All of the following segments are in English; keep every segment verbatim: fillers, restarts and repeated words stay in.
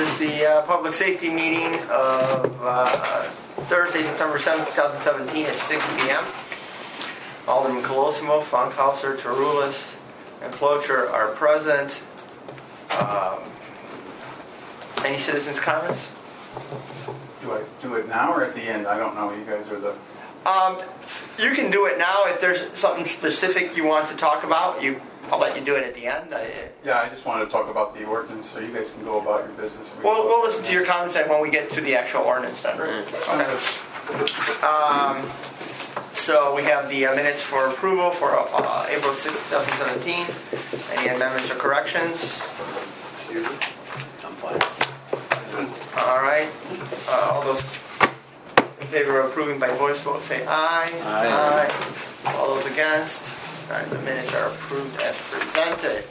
is the uh, public safety meeting of uh, Thursday, September seventh, twenty seventeen at six p.m. Alderman Colosimo, Funkhauser, Tarulis, and Clocher are present. Um, any citizens' comments? Do I do it now or at the end? I don't know. You guys are the... Um, you can do it now. If there's something specific you want to talk about, you, I'll let you do it at the end. I, yeah, I just wanted to talk about the ordinance so you guys can go about your business. We'll, we'll listen to your comments when we get to the actual ordinance then. Okay. Um, so we have the uh, minutes for approval for uh, April sixth, twenty seventeen. Any amendments or corrections? I'm fine. All right. Uh, all those in favor of approving by voice vote say aye. Aye. Aye. All those against? All right, the minutes are approved as presented.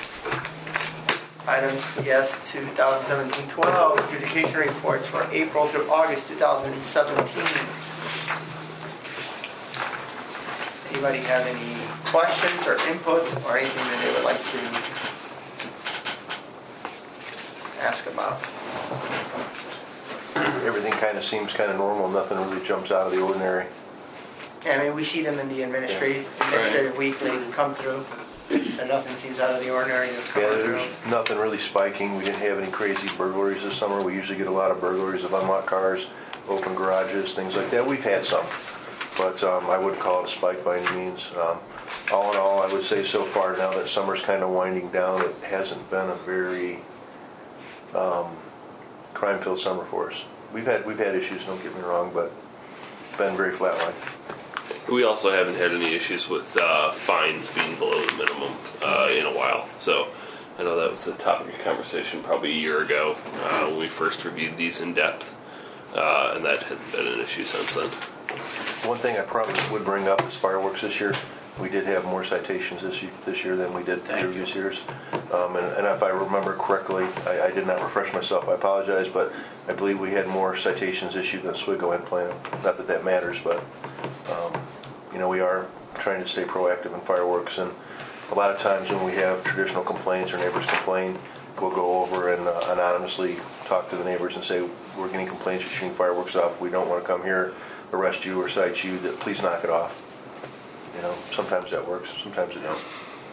Item yes to twenty seventeen twelve, adjudication reports for April through August twenty seventeen. Anybody have any questions or input or anything that they would like to ask about? Everything kind of seems kind of normal. Nothing really jumps out of the ordinary. Yeah, I mean, we see them in the administrative, administrative weekly come through, so nothing seems out of the ordinary that's coming Yeah, through. there's nothing really spiking. We didn't have any crazy burglaries this summer. We usually get a lot of burglaries of unlocked cars, open garages, things like that. We've had some, but um, I wouldn't call it a spike by any means. Um, all in all, I would say so far now that summer's kind of winding down, it hasn't been a very um, crime-filled summer for us. We've had we've had issues, don't get me wrong, but it's been very flatlined. We also haven't had any issues with uh, fines being below the minimum uh, in a while. So I know that was the topic of conversation probably a year ago uh, when we first reviewed these in depth, uh, and that hasn't been an issue since then. One thing I probably would bring up is fireworks this year. We did have more citations this year, this year than we did previous years. Um, and, and if I remember correctly, I, I did not refresh myself, I apologize, but I believe we had more citations issued than Oswego and Plano. Not that that matters, but um, you know, we are trying to stay proactive in fireworks, and a lot of times when we have traditional complaints or neighbors complain, we'll go over and uh, anonymously talk to the neighbors and say, we're getting complaints, you're shooting fireworks off, we don't want to come here, arrest you or cite you, that please knock it off. You know, sometimes that works, sometimes it don't.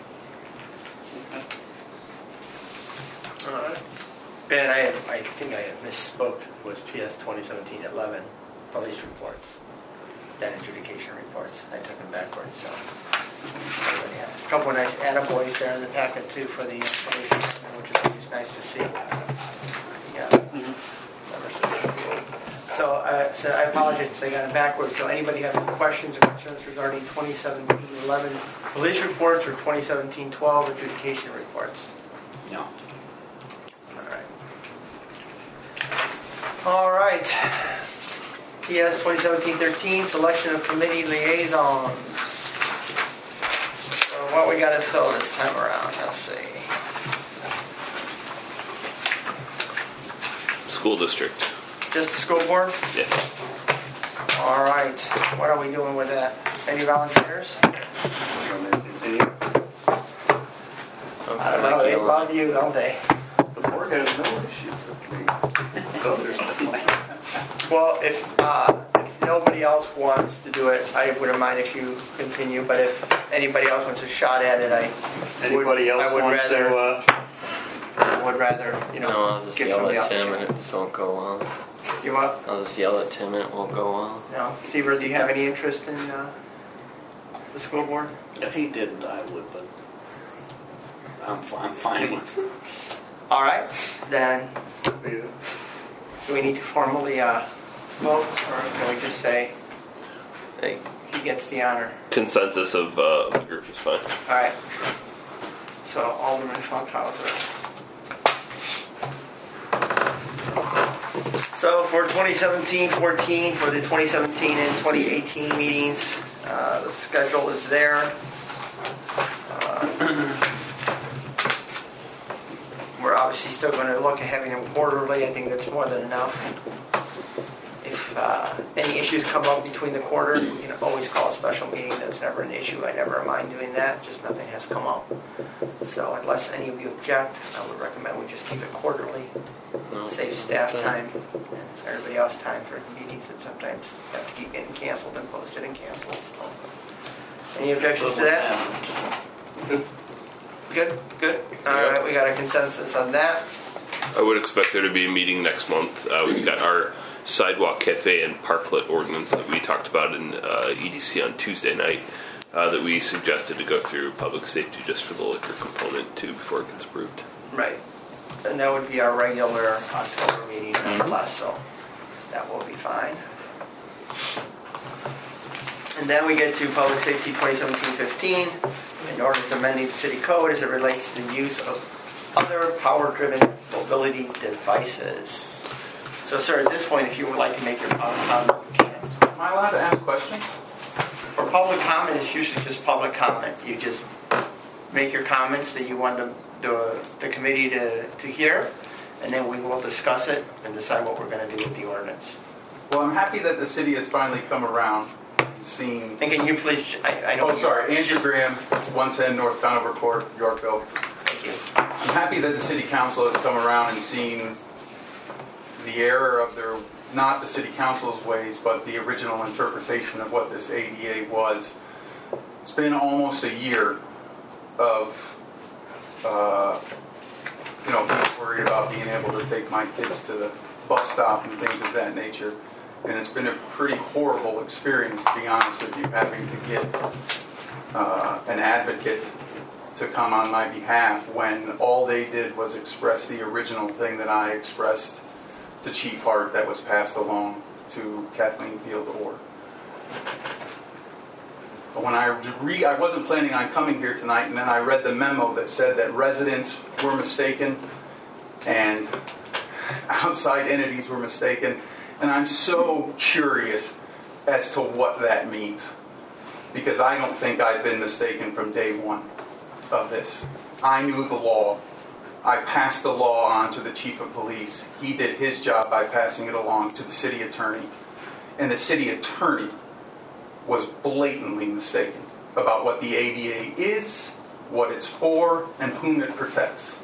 All right. Ben, I, I think I misspoke. It was P S twenty seventeen eleven, police reports, then adjudication reports. I took them backwards, so. Yeah. A couple of nice attaboys there in the packet, too, for the police department, which is always nice to see. Yeah. Mm-hmm. So, uh, so I apologize, they got it backwards. So anybody have any questions or concerns regarding twenty seventeen eleven police reports or twenty seventeen twelve adjudication reports? No. All right. All right. P S twenty seventeen thirteen, selection of committee liaisons. So what we got to fill this time around? Let's see. School district. Just the school board? Yeah. All right. What are we doing with that? Any volunteers? I like they love you, don't they? The board has no issues with me. So there's nothing. Well, if uh, if nobody else wants to do it, I wouldn't mind if you continue. But if anybody else wants a shot at it, I Anybody would, else I would wants rather, to... Uh, I would rather, you know, No, I'll just give yell somebody at else a Tim and chance. it just won't go well. You what? I'll just yell at Tim and it won't go well. No. Seaver, do you have any interest in uh, the school board? if he didn't, I would, but I'm, I'm fine with it. All right. Then, do we need to formally uh, vote, or can we just say Hey, he gets the honor? Consensus of uh, the group is fine. All right. So Alderman Funkhauser. So for twenty seventeen fourteen, for the twenty seventeen and twenty eighteen meetings, uh, the schedule is there. Uh, we're obviously still going to look at having them quarterly. I think that's more than enough. If uh, any issues come up between the quarters, we can always call a special meeting. That's never an issue. I never mind doing that. Just nothing has come up. So unless any of you object, I would recommend we just keep it quarterly. No. Save staff time and everybody else time for meetings that sometimes have to keep getting canceled and posted and canceled. So. Any objections to that? Good, good. All right, we got a consensus on that. I would expect there to be a meeting next month. Uh, we've got our sidewalk cafe and parklet ordinance that we talked about in uh, E D C on Tuesday night uh, that we suggested to go through public safety just for the liquor component too before it gets approved. Right. And that would be our regular October meeting nonetheless, so that will be fine. And then we get to Public Safety twenty seventeen fifteen, an ordinance amending the city code as it relates to the use of other power-driven mobility devices. So, sir, at this point, if you would like to make your public comment, you can. Am I allowed to ask questions? For public comment, it's usually just public comment. You just make your comments that you want the, the, the committee to, to hear, and then we will discuss it and decide what we're going to do with the ordinance. Well, I'm happy that the city has finally come around and seen... And can you please... I, I know Oh, sorry. Andrew Graham, one ten North Conover Court, Yorkville. Thank you. I'm happy that the city council has come around and seen the error of their, not the city council's ways, but the original interpretation of what this A D A was. It's been almost a year of, uh, you know, being worried about being able to take my kids to the bus stop and things of that nature. And it's been a pretty horrible experience, to be honest with you, having to get uh, an advocate to come on my behalf when all they did was express the original thing that I expressed to Chief Hart that was passed along to Kathleen Field Orr. But when I re- I wasn't planning on coming here tonight, and then I read the memo that said that residents were mistaken and outside entities were mistaken, and I'm so curious as to what that means, because I don't think I've been mistaken from day one of this. I knew the law. I passed the law on to the chief of police. He did his job by passing it along to the city attorney. And the city attorney was blatantly mistaken about what the A D A is, what it's for, and whom it protects.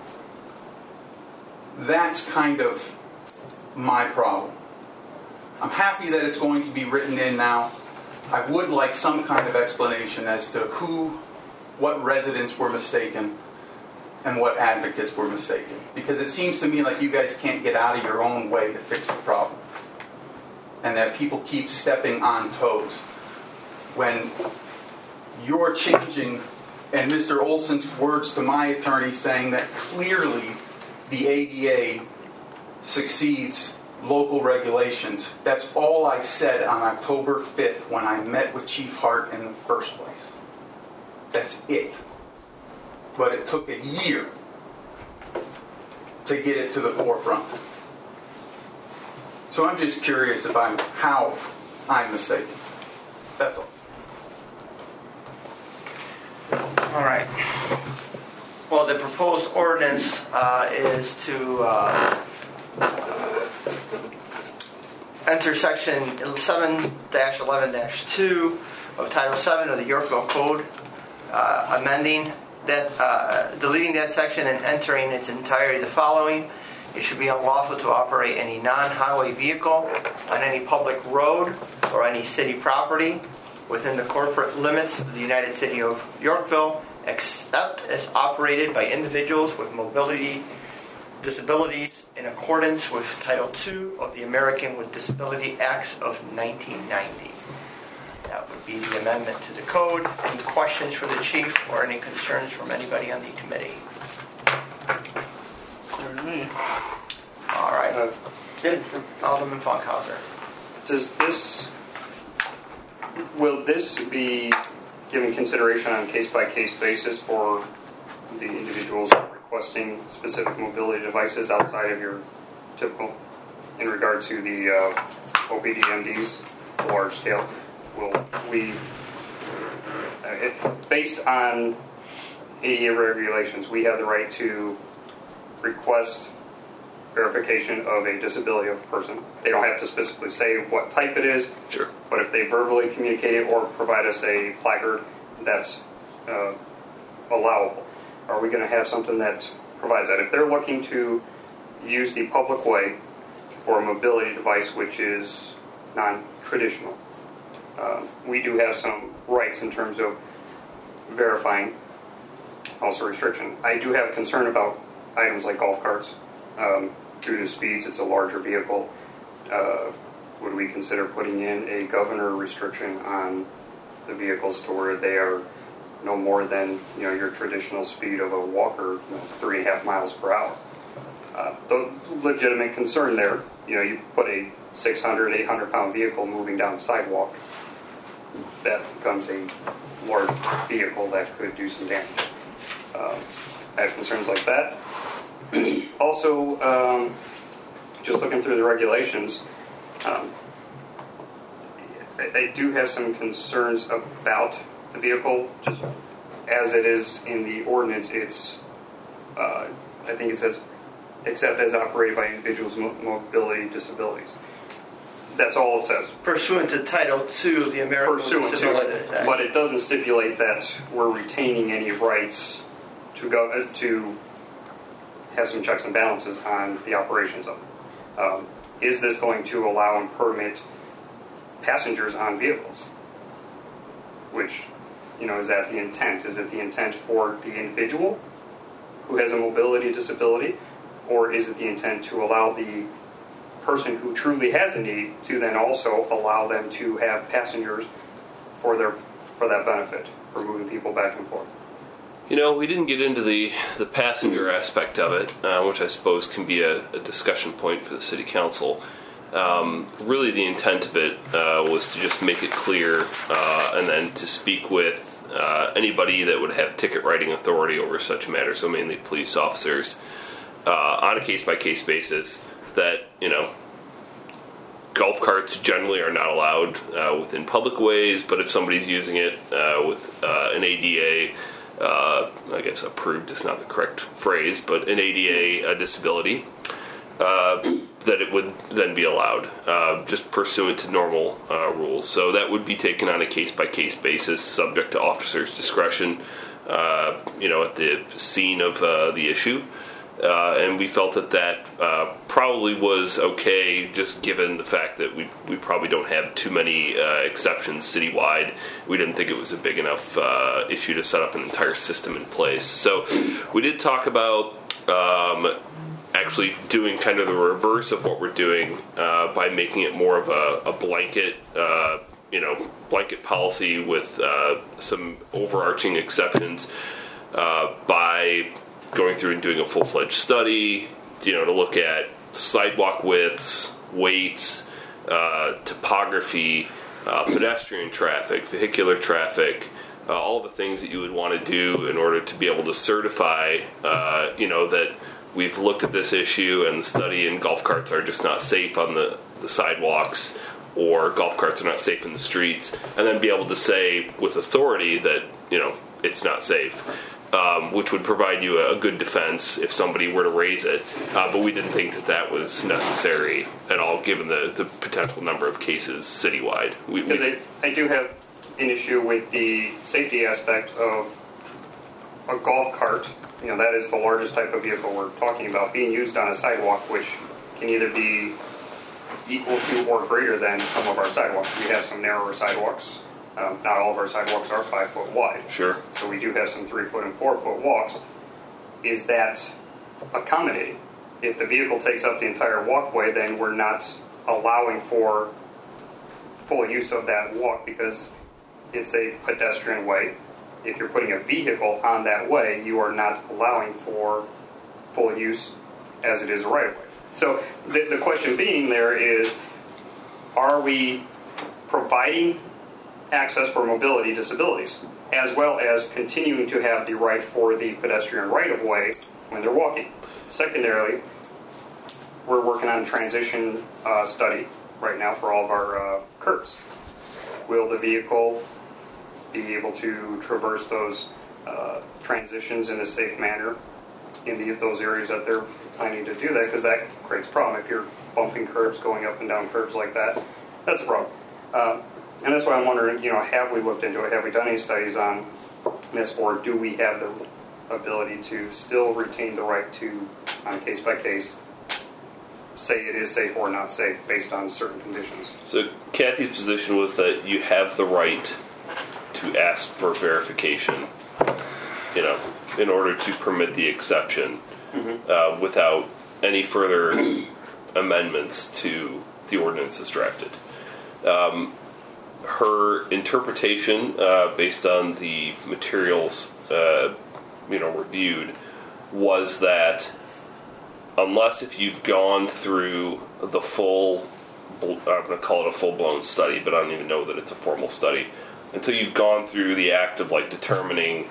That's kind of my problem. I'm happy that it's going to be written in now. I would like some kind of explanation as to who what residents were mistaken and what advocates were mistaken. Because it seems to me like you guys can't get out of your own way to fix the problem. And that people keep stepping on toes. When you're changing, and Mister Olson's words to my attorney saying that clearly the A D A succeeds local regulations. That's all I said on October fifth when I met with Chief Hart in the first place. That's it. But it took a year to get it to the forefront. So I'm just curious if I'm how I'm mistaken. That's all. All right. Well, the proposed ordinance uh, is to uh, enter section seven dash eleven dash two of Title seven of the Yorkville Code, uh, amending that, uh, deleting that section and entering its entirety the following. It should be unlawful to operate any non-highway vehicle on any public road or any city property within the corporate limits of the United City of Yorkville, except as operated by individuals with mobility disabilities in accordance with Title two of the American with Disability Acts of nineteen ninety. That would be the amendment to the code. Any questions for the chief or any concerns from anybody on the committee? All right. Uh, Good. Alderman Funkhauser. Does this, will this be given consideration on a case-by-case basis for the individuals requesting specific mobility devices outside of your typical, in regard to the uh, O P D M Ds, large scale? Will we, uh, it, based on A D A regulations, we have the right to request verification of a disability of a person. They don't have to specifically say what type it is. Sure. But if they verbally communicate it or provide us a placard, that's uh, allowable. Are we going to have something that provides that? If they're looking to use the public way for a mobility device which is non-traditional, uh, we do have some rights in terms of verifying also restriction. I do have concern about items like golf carts. Um, due to speeds, it's a larger vehicle. Uh, would we consider putting in a governor restriction on the vehicles to where they are no more than, you know, your traditional speed of a walker, you know, three and a half miles per hour? Uh, the legitimate concern there, you know, you put a six hundred, eight hundred pound vehicle moving down the sidewalk, that becomes a large vehicle that could do some damage. Um, I have concerns like that. Also, um, just looking through the regulations, um, I, I do have some concerns about the vehicle. Just as it is in the ordinance, it's, uh, I think it says, except as operated by individuals with mobility disabilities. That's all it says. Pursuant to Title two of the American Pursuant Disabilities to it, Act. but it doesn't stipulate that we're retaining any rights to go uh, to have some checks and balances on the operations of it. Um, is this going to allow and permit passengers on vehicles? Which, you know, is that the intent? Is it the intent for the individual who has a mobility disability, or is it the intent to allow the person who truly has a need to then also allow them to have passengers for their for that benefit, for moving people back and forth? You know, we didn't get into the, the passenger aspect of it, uh, which I suppose can be a, a discussion point for the city council. Um, really, the intent of it uh, was to just make it clear uh, and then to speak with uh, anybody that would have ticket writing authority over such matters, so mainly police officers, uh, on a case-by-case basis, that, you know, golf carts generally are not allowed uh, within public ways, but if somebody's using it uh, with uh, an A D A, Uh, I guess approved is not the correct phrase, but an A D A uh, disability, uh, that it would then be allowed, uh, just pursuant to normal uh, rules. So that would be taken on a case-by-case basis, subject to officers' discretion, uh, you know, at the scene of uh, the issue. Uh, and we felt that that uh, probably was okay, just given the fact that we we probably don't have too many uh, exceptions citywide. We didn't think it was a big enough uh, issue to set up an entire system in place. So we did talk about um, actually doing kind of the reverse of what we're doing uh, by making it more of a, a blanket, uh, you know, blanket policy with uh, some overarching exceptions uh, by going through and doing a full-fledged study, you know, to look at sidewalk widths, weights, uh, topography, uh, pedestrian traffic, vehicular traffic, uh, all the things that you would want to do in order to be able to certify, uh, you know, that we've looked at this issue and the study and golf carts are just not safe on the, the sidewalks, or golf carts are not safe in the streets, and then be able to say with authority that, you know, it's not safe. Um, which would provide you a, a good defense if somebody were to raise it. Uh, but we didn't think that that was necessary at all, given the, the potential number of cases citywide. We, Because we, I, I do have an issue with the safety aspect of a golf cart. You know, that is the largest type of vehicle we're talking about, being used on a sidewalk, which can either be equal to or greater than some of our sidewalks. We have some narrower sidewalks. Um, not all of our sidewalks are five foot wide. Sure. So we do have some three foot and four foot walks. Is that accommodating? If the vehicle takes up the entire walkway, then we're not allowing for full use of that walk because it's a pedestrian way. If you're putting a vehicle on that way, you are not allowing for full use as it is a right of way. So the, the question being there is, are we providing access for mobility disabilities, as well as continuing to have the right for the pedestrian right-of-way when they're walking? Secondarily, we're working on a transition uh, study right now for all of our uh, curbs. Will the vehicle be able to traverse those uh, transitions in a safe manner in the, those areas that they're planning to do that? Because that creates a problem. If you're bumping curbs, going up and down curbs like that, that's a problem. Uh, And that's why I'm wondering, you know, have we looked into it? Have we done any studies on this, or do we have the ability to still retain the right to, on a case by case, say it is safe or not safe based on certain conditions. So Kathy's position was that you have the right to ask for verification, you know, in order to permit the exception, mm-hmm. uh, without any further amendments to the ordinance as drafted. Um, her interpretation, uh, based on the materials, uh, you know, reviewed, was that unless if you've gone through the full, I'm going to call it a full-blown study, but I don't even know that it's a formal study, until you've gone through the act of like determining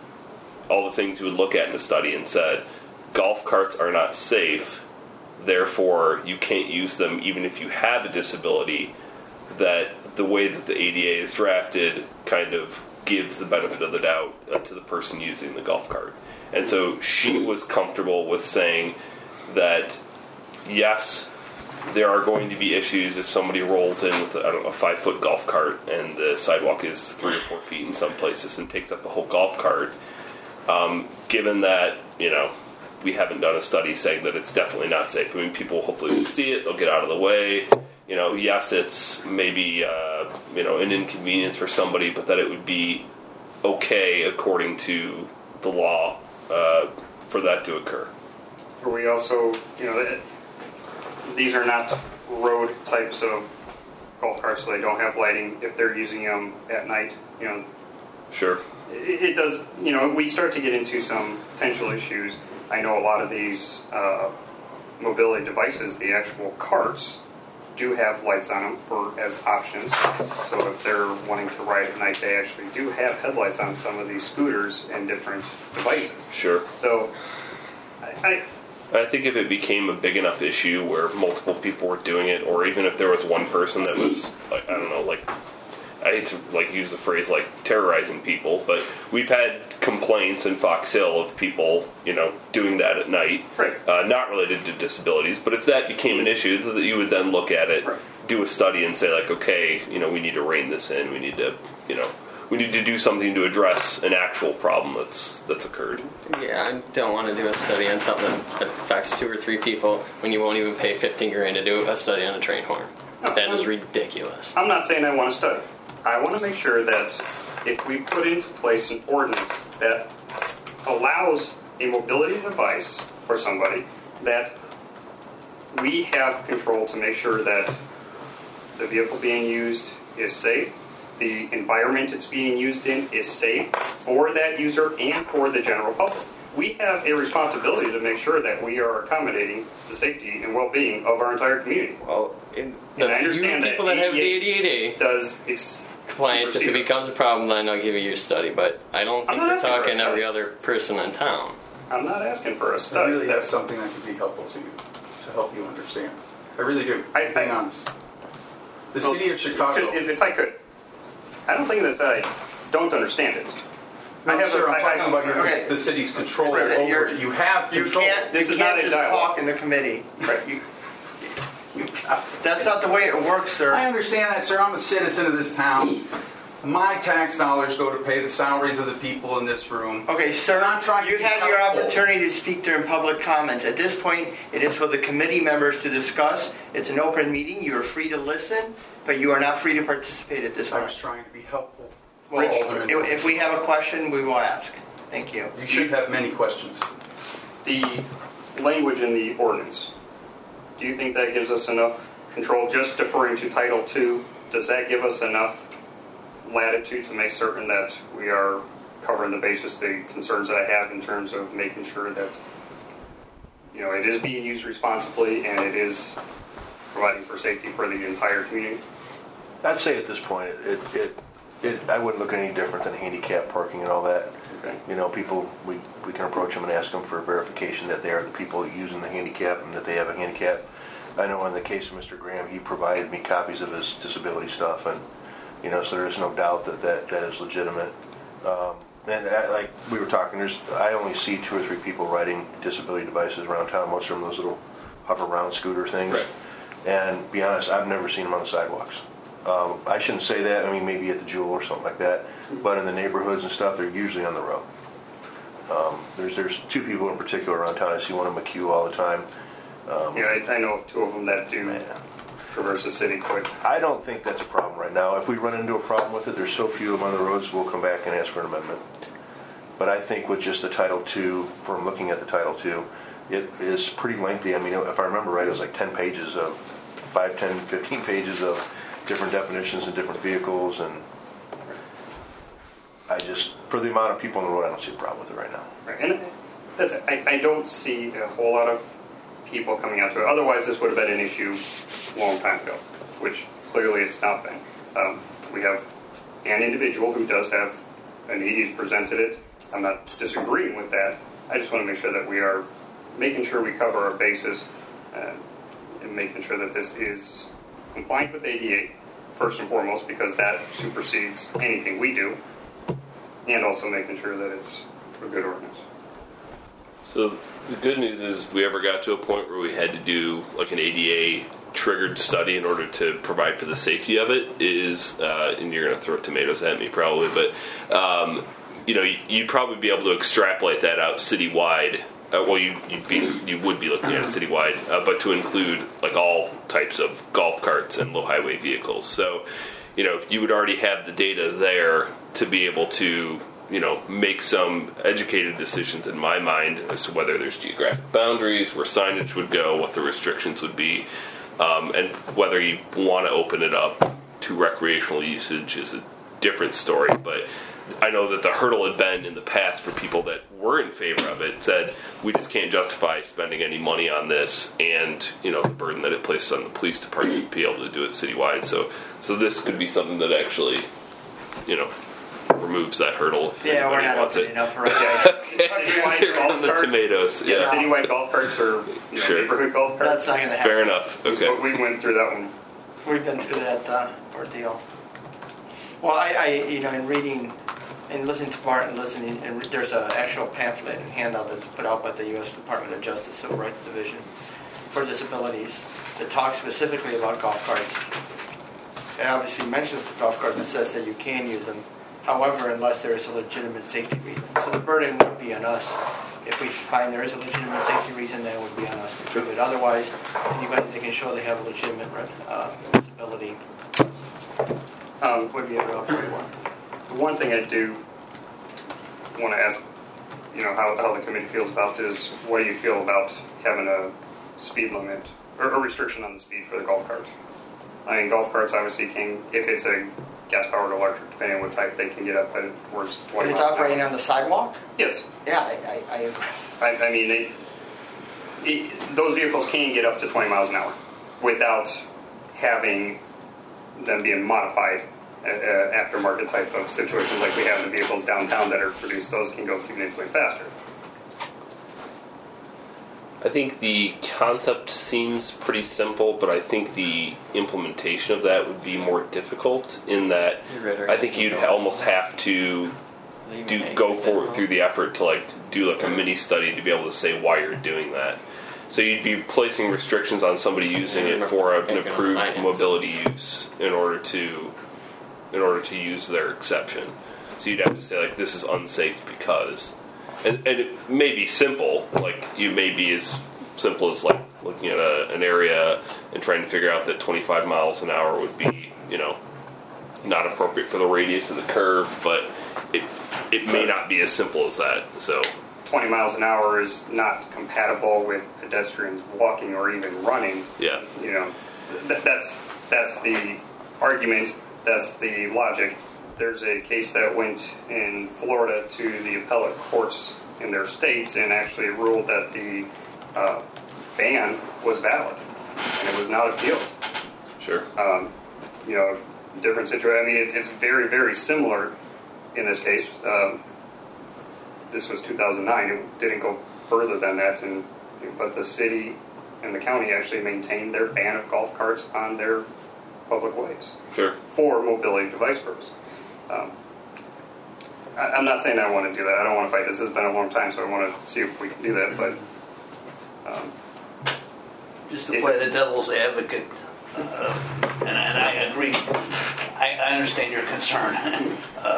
all the things you would look at in a study and said, golf carts are not safe, therefore you can't use them even if you have a disability, that the way that the A D A is drafted kind of gives the benefit of the doubt uh, to the person using the golf cart. And so she was comfortable with saying that, yes, there are going to be issues if somebody rolls in with, I don't know, a five-foot golf cart and the sidewalk is three or four feet in some places and takes up the whole golf cart. Um, given that, you know, we haven't done a study saying that it's definitely not safe. I mean, people hopefully will see it, they'll get out of the way. You know, yes, it's maybe, uh, you know, an inconvenience for somebody, but that it would be okay according to the law uh, for that to occur. Are we also, you know, these are not road types of golf carts, so they don't have lighting if they're using them at night, you know. Sure. It, it does, you know, we start to get into some potential issues. I know a lot of these uh, mobility devices, the actual carts, do have lights on them for as options. So if they're wanting to ride at night, they actually do have headlights on some of these scooters and different devices. Sure. So I, I think if it became a big enough issue where multiple people were doing it, or even if there was one person that was, like, I don't know, like, I hate to like use the phrase like terrorizing people, but we've had complaints in Fox Hill of people, you know, doing that at night, right. uh, not related to disabilities. But if that became an issue, that you would then look at it, right. do a study, and say like, okay, you know, we need to rein this in. We need to, you know, we need to do something to address an actual problem that's that's occurred. Yeah, I don't want to do a study on something that affects two or three people when you won't even pay fifteen grand to do a study on a train horn. No, that is I'm, ridiculous. I'm not saying I want to study. I want to make sure that if we put into place an ordinance that allows a mobility device for somebody, that we have control to make sure that the vehicle being used is safe, the environment it's being used in is safe for that user and for the general public. We have a responsibility to make sure that we are accommodating the safety and well-being of our entire community. Well, in and the I understand few people that that have the eighty-eight A does ex- compliance, if it becomes a problem, then I'll give you your study. But I don't think I'm not we're asking for a talking every study. other person in town. I'm not asking for a I study. really have That's- something that could be helpful to you, to help you understand. I really do. I- I'm being I- honest. The Well, city of Chicago. If, if I could, I don't think that I don't understand it. I No, have sir, a- I'm I- talking I- about your, okay. the city's control Right, over you're- it. You have You control. can't, This you is not can't a just dialogue. talk in the committee. Right. You, you, that's not the way it works, sir. I understand that, sir. I'm a citizen of this town. My tax dollars go to pay the salaries of the people in this room. Okay, sir, And I'm trying to you be have your helpful. opportunity to speak during public comments. At this point, it is for the committee members to discuss. It's an open meeting. You are free to listen, but you are not free to participate at this I point. was trying to be helpful. Well, Alderman. if if we have a question, we will ask. Thank you. You should have many questions. The language in the ordinance, do you think that gives us enough control? Just deferring to Title two, does that give us enough latitude to make certain that we are covering the basis, the concerns that I have in terms of making sure that, you know, it is being used responsibly and it is providing for safety for the entire community? I'd say at this point, it, it, it, I wouldn't look any different than handicap parking and all that. Okay. You know, people, we, we can approach them and ask them for verification that they are the people using the handicap and that they have a handicap. I know in the case of Mister Graham, he provided me copies of his disability stuff, and, you know, so there is no doubt that that, that is legitimate. Um, and I, like we were talking, there's I only see two or three people riding disability devices around town, most of them those little hover around scooter things. Right. And to be honest, I've never seen them on the sidewalks. Um, I shouldn't say that. I mean, maybe at the Jewel or something like that. But in the neighborhoods and stuff, they're usually on the road. Um, there's there's two people in particular around town. I see one in McHugh all the time. Um, Yeah, I, I know of two of them that do yeah. traverse the city quite. I don't think that's a problem right now. If we run into a problem with it, there's so few of them on the roads, we'll come back and ask for an amendment. But I think with just the Title two, from looking at the Title two, it is pretty lengthy. I mean, if I remember right, it was like ten pages of, five, ten, fifteen pages of different definitions and different vehicles, and I just, for the amount of people on the road, I don't see a problem with it right now. Right, and that's it. I, I don't see a whole lot of people coming out to it. Otherwise, this would have been an issue a long time ago, which clearly it's not been. Um, we have an individual who does have an E D's presented it. I'm not disagreeing with that. I just want to make sure that we are making sure we cover our bases uh, and making sure that this is compliant with A D A, first and foremost, because that supersedes anything we do, and also making sure that it's a good ordinance. So the good news is, if we ever got to a point where we had to do like an A D A triggered study in order to provide for the safety of it, is uh, and you're going to throw tomatoes at me probably, but um, you know, you'd probably be able to extrapolate that out citywide. Uh, well, you you'd be you would be looking at it citywide, uh, but to include like all types of golf carts and low highway vehicles. So, you know, you would already have the data there to be able to, you know, make some educated decisions in my mind as to whether there's geographic boundaries, where signage would go, what the restrictions would be, um, and whether you want to open it up to recreational usage is a different story. But I know that the hurdle had been in the past for people that were in favor of it, said we just can't justify spending any money on this, and you know the burden that it places on the police department to be able to do it citywide. So, so this could be something that actually, you know, removes that hurdle. If Yeah, we're anybody not wants opening it. up for it. Here comes the tomatoes. Yeah, Yeah, citywide golf carts or you know, Sure. neighborhood golf carts. That's not going to happen. fair enough. Okay. But we went through that one. We've been through that uh, ordeal. Well, I, I, you know, in reading and listening to Bart and listening, and there's an actual pamphlet and handout that's put out by the U S Department of Justice Civil Rights Division for disabilities that talks specifically about golf carts. It obviously mentions the golf carts and says that you can use them. However, unless there is a legitimate safety reason. So the burden would be on us. If we find there is a legitimate safety reason, then it would be on us to prove it. Otherwise, anybody that can show they have a legitimate uh, disability Um, would be able to operate one. The one thing I do want to ask, you know, how, how the committee feels about is, what do you feel about having a speed limit or a restriction on the speed for the golf carts? I mean, golf carts obviously can, if it's a gas-powered electric, depending on what type, they can get up at worst twenty If it's miles an operating hour. on the sidewalk? Yes. Yeah, I, I, I agree. I, I mean, they, it, those vehicles can get up to twenty miles an hour without having them being modified. Uh, aftermarket type of situations like we have in the vehicles downtown that are produced, those can go significantly faster. I think the concept seems pretty simple, but I think the implementation of that would be more difficult. In that, I think you'd almost have to do go forward through the effort to like do like a mini study to be able to say why you're doing that. So you'd be placing restrictions on somebody using it for an approved mobility use in order to in order to use their exception. So you'd have to say like, this is unsafe because, and, and it may be simple, like you may be as simple as like looking at a, an area and trying to figure out that twenty-five miles an hour would be, you know, not appropriate for the radius of the curve, but it it may not be as simple as that. So twenty miles an hour is not compatible with pedestrians walking or even running. yeah, You know, th- that's that's the argument. That's the logic. There's a case that went in Florida to the appellate courts in their states and actually ruled that the uh, ban was valid and it was not appealed. sure. Um, you know, different situation. I mean, it's, it's very, very similar in this case. Um, this was two thousand nine. It didn't go further than that, and but the city and the county actually maintained their ban of golf carts on their public ways Sure. for mobility device purpose. Um, I, I'm not saying I want to do that. I don't want to fight this. It's been a long time, so I want to see if we can do that. But um, Just to play the devil's advocate, uh, and, and I agree, I, I understand your concern. uh,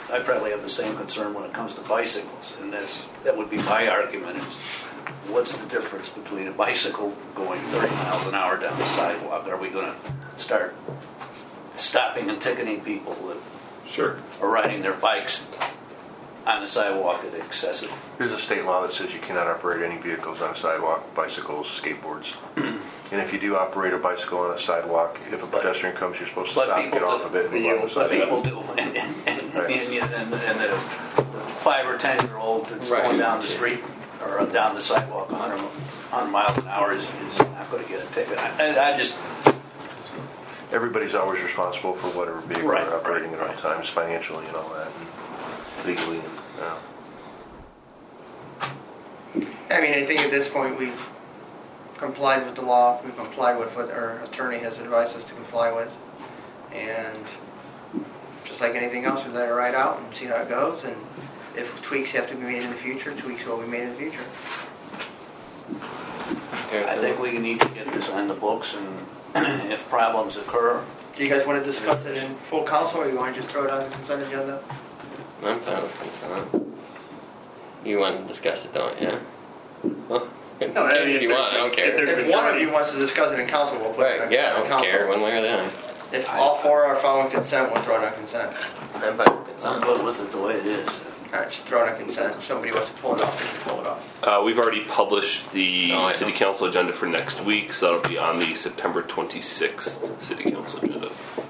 I probably have the same concern when it comes to bicycles, and that's that would be my argument is, what's the difference between a bicycle going thirty miles an hour down the sidewalk? Are we going to start stopping and ticketing people that Sure. are riding their bikes on the sidewalk at excessive? There's a state law that says you cannot operate any vehicles on a sidewalk, bicycles, skateboards. And if you do operate a bicycle on a sidewalk, if a But- pedestrian comes, you're supposed to but stop and people get off do. of it and move on the But sidewalk. people do, and, and, and, Right. and, and, and the five or ten year old that's Right. going down the street or down the sidewalk one hundred, one hundred miles an hour is, is not going to get a ticket. I, I just, Everybody's always responsible for whatever vehicle Right, they're operating right, at all right. times, financially and all that, and legally. And, yeah. I mean, I think at this point we've complied with the law, we've complied with what our attorney has advised us to comply with, and just like anything else, we let it ride out and see how it goes, and if tweaks have to be made in the future, tweaks will be made in the future. I think we need to get this on the books, and if problems occur, Do you guys want to discuss it in full council, or you want to just throw it on the consent agenda? I'm fine with consent. You want to discuss it, don't you? Well, it's No, I okay mean, if if you there's- want. I don't if care. there's- If one of you wants to discuss it in council, we'll put it Right? on Yeah, I on don't care council. one way or the other. If all four are following consent, we'll throw it on consent. I'm fine with I'm consent. good with it the way it is. All right, just throw it on consent. If somebody wants to pull it off, they can pull it off. Uh, we've already published the Oh, I city know. council agenda for next week, so that'll be on the September twenty-sixth city council agenda.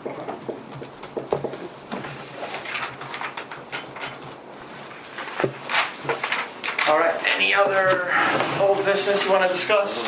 All right, any other old business you want to discuss?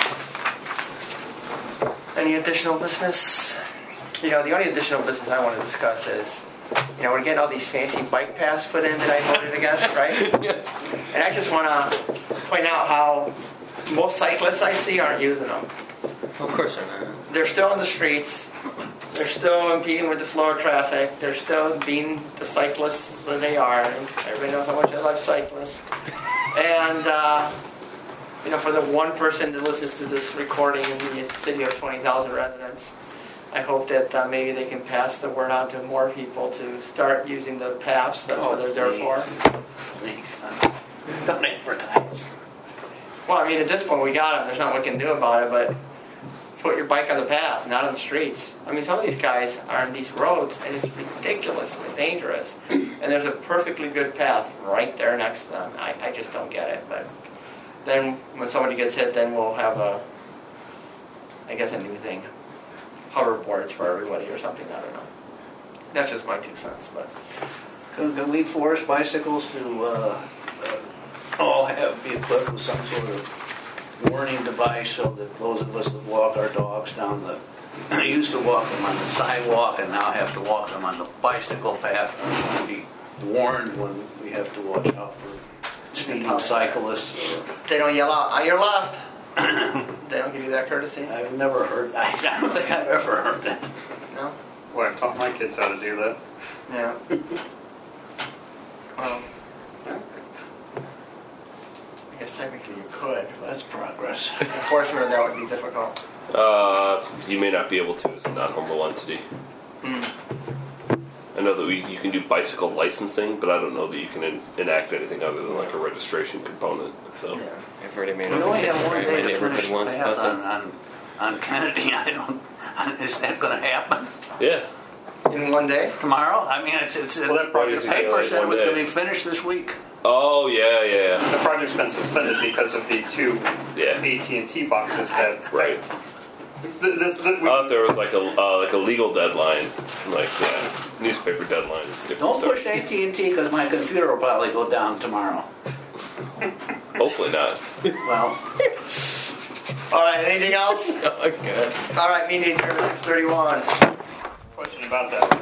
Any additional business? You know, the only additional business I want to discuss is, you know, we're getting all these fancy bike paths put in that I voted against, right? Yes. And I just want to point out how most cyclists I see aren't using them. Of course they're not. They're still in the streets. They're still impeding with the flow of traffic. They're still being the cyclists that they are. And everybody knows how much I love cyclists. And, uh, you know, for the one person that listens to this recording in the city of twenty thousand residents, I hope that uh, maybe they can pass the word on to more people to start using the paths. That's what they're there for. Please, uh, don't advertise. Well, I mean, at this point, we got them. There's nothing we can do about it, but put your bike on the path, not on the streets. I mean, some of these guys are on these roads, and it's ridiculously dangerous. And there's a perfectly good path right there next to them. I, I just don't get it. But then when somebody gets hit, then we'll have a, I guess, a new thing. Hoverboards for everybody or something. I don't know. That's just my two cents. But Can, can we force bicycles to uh, uh, all have be equipped with some sort of warning device so that those of us that walk our dogs down the I used to walk them on the sidewalk and now have to walk them on the bicycle path are going to be warned when we have to watch out for speeding cyclists. Or, they don't yell out, on your left. They don't give you that courtesy? I've never heard, I don't think I've ever heard that. No? Well, I've taught my kids how to do that. Yeah. Well, I guess technically you could, but That's progress. enforcement of that would be difficult. Uh, you may not be able to as a non-home entity. I know that we, you can do bicycle licensing, but I don't know that you can en- enact anything other than like a registration component. So. Yeah. I've already made We up only kids have one in day my to neighborhood finish once path about on, that. on, on Kennedy. I don't, is that going to happen Yeah. In one day? tomorrow? I mean, it's, it's, Well, that the project's paper gonna said it take was one going to day. be finished this week. Oh yeah, yeah, The project's been suspended because of the two yeah. A T and T boxes that. Right. Th- This, th- we, I thought there was like a uh, like a legal deadline, like uh, newspaper deadline is a different Don't story. push A T and T because my computer will probably go down tomorrow. Hopefully not. Well, All right, anything else? Oh, good. All right, meeting adjourned at six thirty-one. question about that.